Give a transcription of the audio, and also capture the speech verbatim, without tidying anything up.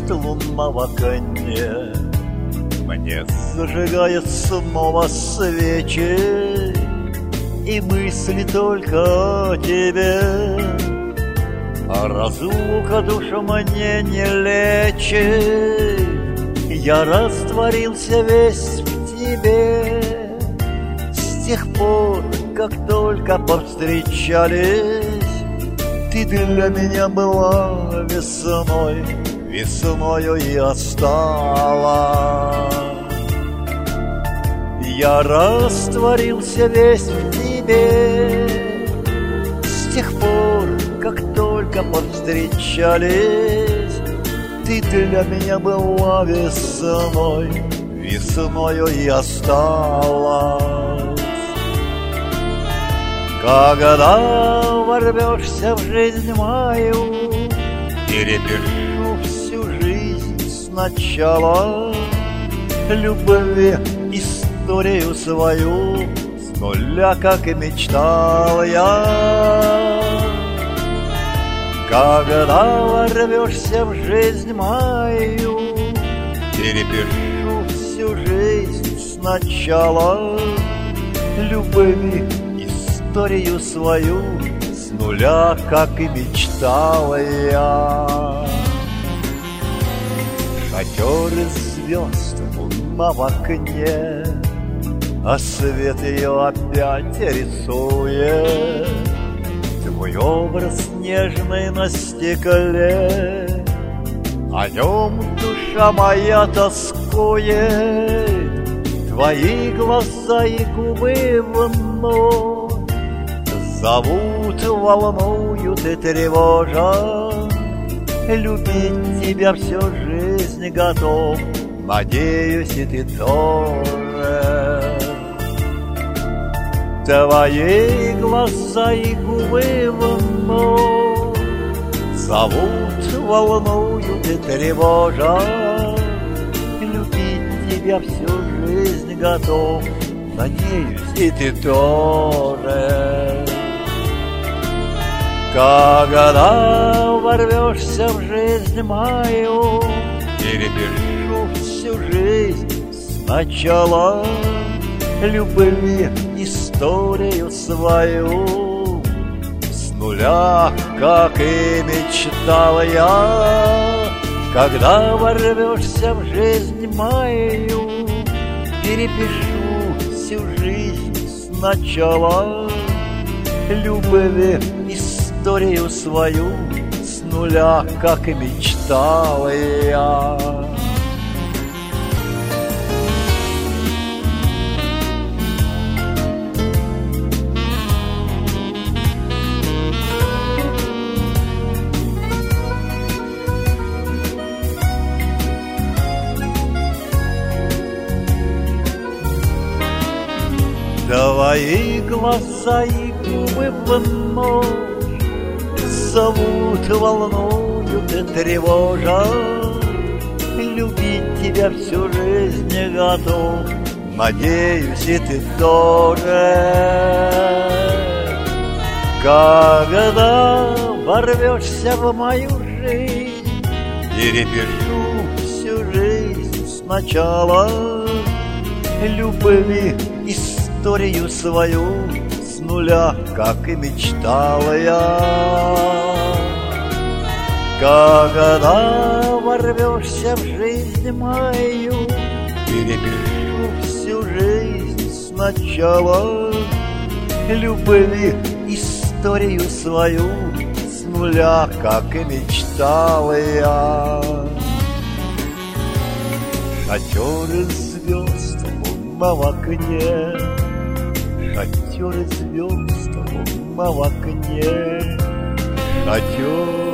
звезд луна в окне мне зажигает снова свечи, и мысли только о тебе. А разлука душу мне не лечит, я растворился весь в тебе. С тех пор, как только повстречались, ты для меня была весной, весною и осталась. Я растворился весь в тебе. С тех пор, как только повстречались, ты для меня была весной, весною и осталась. Когда ворвешься в жизнь мою, перепишу всю жизнь сначала, любви историю свою с нуля, как и мечтал я. Когда ворвешься в жизнь мою, перепишу всю жизнь сначала, любви историю свою с нуля, как и мечтал я. Шатер из звезд, луна в окне, а свет ее опять рисует. Твой образ нежный на стекле, о нем душа моя тоскует. Твои глаза и губы вновь зовут, волнуют и тревожат. Любить тебя всю жизнь готов, надеюсь, и ты тоже. Твои глаза и губы вновь зовут, волнуют и тревожат. Любить тебя всю жизнь готов, надеюсь, и ты тоже. Когда ворвешься в жизнь мою, перепишу всю жизнь сначала, любви историю свою с нуля, как и мечтал я. Когда ворвешься в жизнь мою, перепишу всю жизнь сначала, любви историю свою с нуля, как и мечтал я. Твои глаза и губы вновь зовут, волнуют и тревожат. Любить тебя всю жизнь готов, надеюсь, и ты тоже. Когда ворвешься в мою жизнь, перепишу всю жизнь сначала, любви историю свою с нуля, как и мечтал я. Когда ворвешься в жизнь мою, перепишу всю жизнь сначала, любви историю свою с нуля, как и мечтал я. Шатер из звезд, луна в окне, шатер из звезд, луна в окне, шатер